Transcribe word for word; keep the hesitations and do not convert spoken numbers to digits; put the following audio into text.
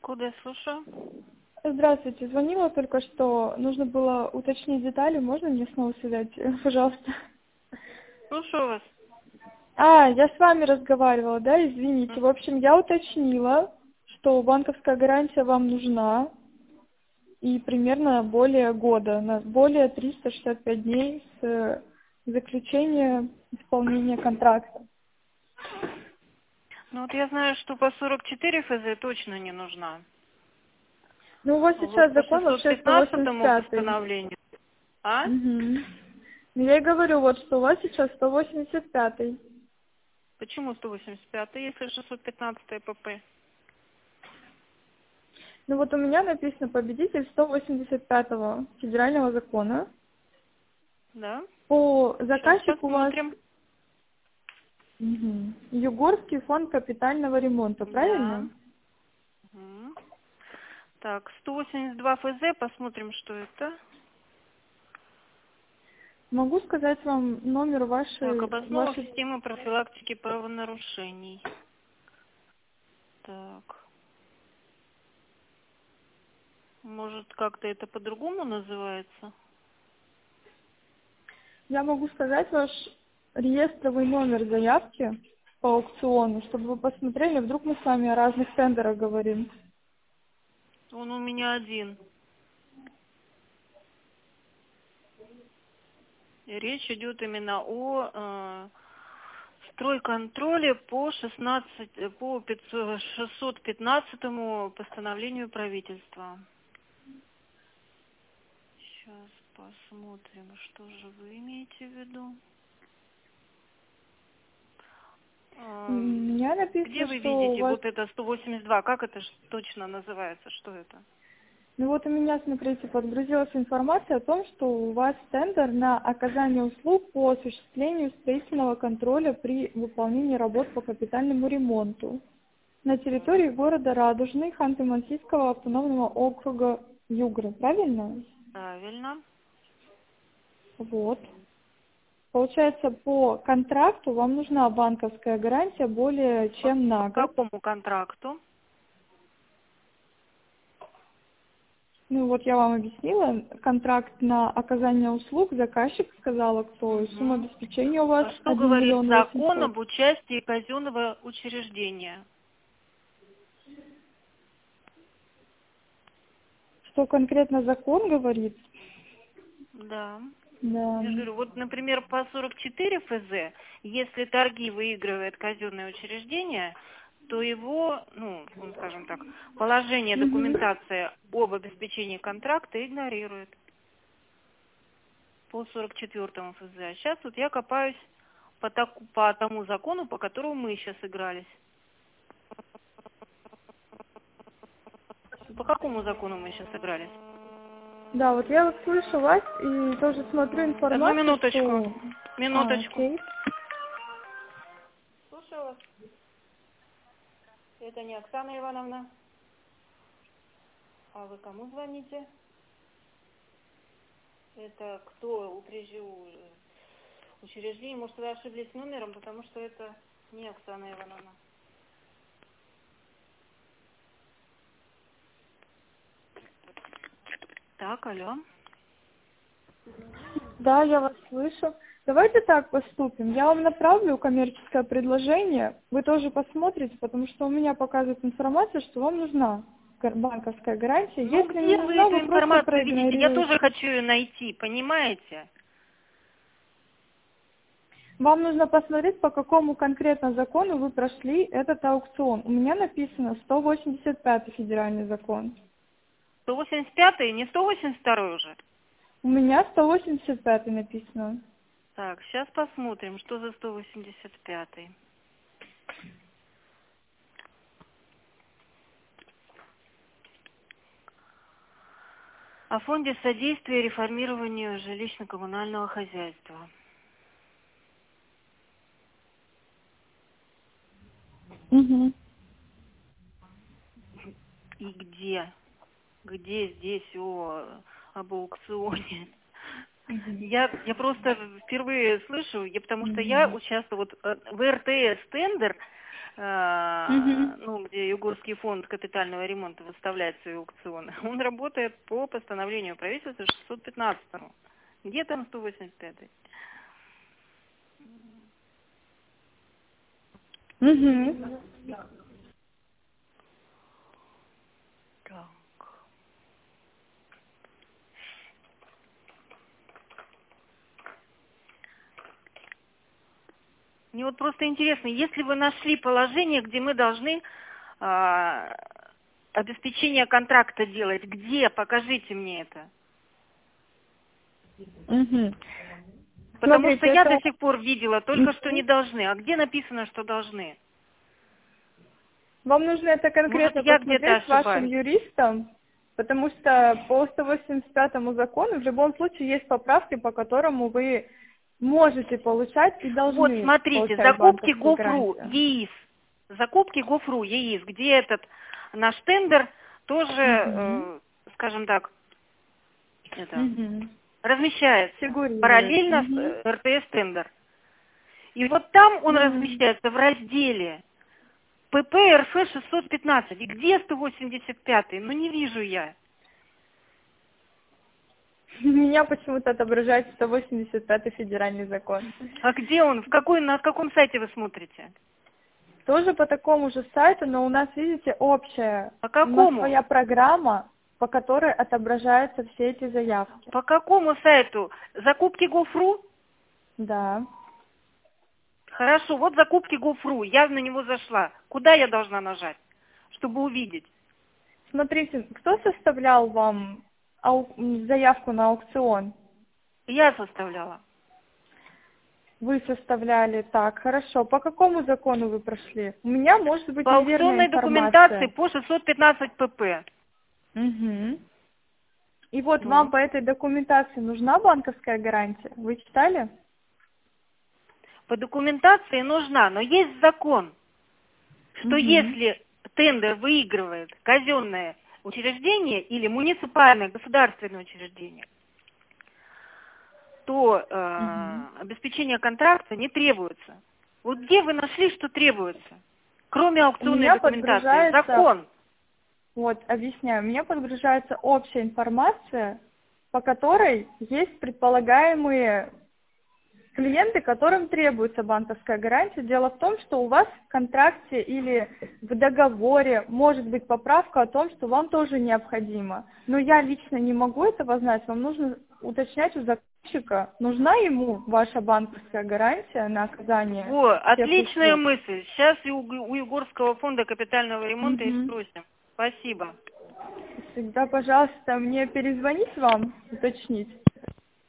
Куда я слушаю? Здравствуйте, звонила только что. Нужно было уточнить детали. Можно мне снова связать, пожалуйста? Слушаю вас. А, я с вами разговаривала, да, извините. В общем, я уточнила, что банковская гарантия вам нужна. И примерно более года, на более триста шестьдесят пять дней с заключения исполнения контракта. Ну вот я знаю, что по сорок четыре ФЗ точно не нужна. Ну, у вас А вот сейчас по закон шестьсот вообще сто восемьдесят пятнадцатому пятый. постановлению. А? Угу. Я и говорю, вот что у вас сейчас сто восемьдесят пятый. Почему сто восемьдесят пятый, если шестьсот пятнадцатый ПП? Ну вот у меня написано победитель сто восемьдесят пятого федерального закона. Да? По Сейчас заказчику у вас посмотрим. угу. Югорский фонд капитального ремонта, Да. правильно? Мгм. Так, сто восемьдесят два ФЗ, посмотрим, что это. Могу сказать вам номер Так, вашей, об основах вашей... системы профилактики правонарушений. Так. Может, как-то это по-другому называется? Я могу сказать ваш реестровый номер заявки по аукциону, чтобы вы посмотрели, вдруг мы с вами о разных тендерах говорим. Он у меня один. И речь идет именно о э, стройконтроле по шестнадцать, по пятьсот шестьсот пятнадцатому постановлению правительства. Сейчас посмотрим, что же вы имеете в виду. У Э, меня Где написано, вы что у видите вас... вот это сто восемьдесят два? Как это ж точно называется? Что это? Ну вот у меня, смотрите, подгрузилась информация о том, что у вас тендер на оказание услуг по осуществлению строительного контроля при выполнении работ по капитальному ремонту на территории города Радужный Ханты-Мансийского автономного округа Югры, правильно? Правильно. Вот. Получается, по контракту вам нужна банковская гарантия более По, чем по на год. какому контракту? Ну вот я вам объяснила, контракт на оказание услуг, заказчик сказала, кто, и сумма Угу. обеспечения у вас А что один говорит миллион закон восемьсот. об участии казенного учреждения? Что конкретно закон говорит? Да. Да. Я же говорю, вот, например, по сорок четыре ФЗ, если торги выигрывает казенное учреждение, то его, ну, ну, скажем так, положение Мгм. документации об обеспечении контракта игнорирует по сорок четвёртому ФЗ. А сейчас вот я копаюсь по, таку- по тому закону, по которому мы сейчас игрались. По какому закону мы сейчас игрались? Да, вот я вот слышу вас и тоже смотрю Одну информацию, минуточку. что... А, Минуточку. окей. Слушаю вас. Это не Оксана Ивановна. А вы кому звоните? Это кто учреждение? Учреждение, может, вы ошиблись номером, потому что это не Оксана Ивановна. Так, алло. Да, я вас слышу. Давайте так поступим. Я вам направлю коммерческое предложение. Вы тоже посмотрите, потому что у меня показывает информация, что вам нужна гар- банковская гарантия. Ну, Если не где вы нужна, эту вы просто информацию видите? Я проигнорируете. тоже хочу ее найти, понимаете? Вам нужно посмотреть, по какому конкретно закону вы прошли этот аукцион. У меня написано сто восемьдесят пятый федеральный закон. сто восемьдесят пятый, не сто восемьдесят второй уже. У меня сто восемьдесят пятый написано. Так, сейчас посмотрим, что за сто восемьдесят пятый. О фонде содействия реформированию жилищно-коммунального хозяйства. Угу. И где? Где здесь о, об аукционе? Я, я просто впервые слышу, я, потому что я участвую вот, э, в эр тэ эс тендер э, Мгм. ну, где Югорский фонд капитального ремонта выставляет свои аукционы, он работает по постановлению правительства шестьсот пятнадцатому. Где там сто восемьдесят пятый? Угу. Так. Мне вот просто интересно, если вы нашли положение, где мы должны а, обеспечение контракта делать, где? Покажите мне это. Угу. Потому что Смотрите, я это... до сих пор видела только, что не должны. А где написано, что должны? Вам нужно это Может, конкретно я где-то посмотреть с вашим ошибаюсь? юристом, потому что по сто восемьдесят пятому закону в любом случае есть поправки, по которому вы можете получать и Вот, должны смотрите, получать закупки банковскую Гофру, гарантию. ЕИС. Закупки Гофру, ЕИС, где этот наш тендер тоже, Угу. э, скажем так, это, Угу. размещается Фигурирует. параллельно с Угу. э, РТС тендер. И вот там он Угу. размещается в разделе ПП РФ шестьсот пятнадцать. И где сто восемьдесят пятый? Ну не вижу я. У меня почему-то отображается сто восемьдесят пятый федеральный закон. А где он? В какой, на каком сайте вы смотрите? Тоже по такому же сайту, но у нас, видите, общая. По У нас какому? своя программа, по которой отображаются все эти заявки. По какому сайту? Закупки Гофру? Да. Хорошо, вот закупки Гофру. Я на него зашла. Куда я должна нажать, чтобы увидеть? Смотрите, кто составлял вам ау- м, заявку на аукцион? Я составляла. Вы составляли, так, хорошо. По какому закону вы прошли? У меня может быть По неверная аукционной документации информация. по шестьсот пятнадцать ПП. Угу. И вот вам Ну, по этой документации нужна банковская гарантия? Вы читали? по документации нужна, но есть закон, что Угу. если тендер выигрывает казенное учреждение или муниципальное государственное учреждение, то э, Угу. обеспечение контракта не требуется. Вот где вы нашли, что требуется? Кроме У аукционной меня документации. подгружается, Закон. вот, объясняю, у меня подгружается общая информация, по которой есть предполагаемые клиенты, которым требуется банковская гарантия. Дело в том, что у вас в контракте или в договоре может быть поправка о том, что вам тоже необходимо. Но я лично не могу этого знать. Вам нужно уточнять у заказчика, нужна ему ваша банковская гарантия на оказание Во, всех отличная услуг. мысль. Сейчас и у, у Югорского фонда капитального ремонта и Мгм. спросим. Спасибо. Всегда, пожалуйста, мне перезвонить вам, уточнить.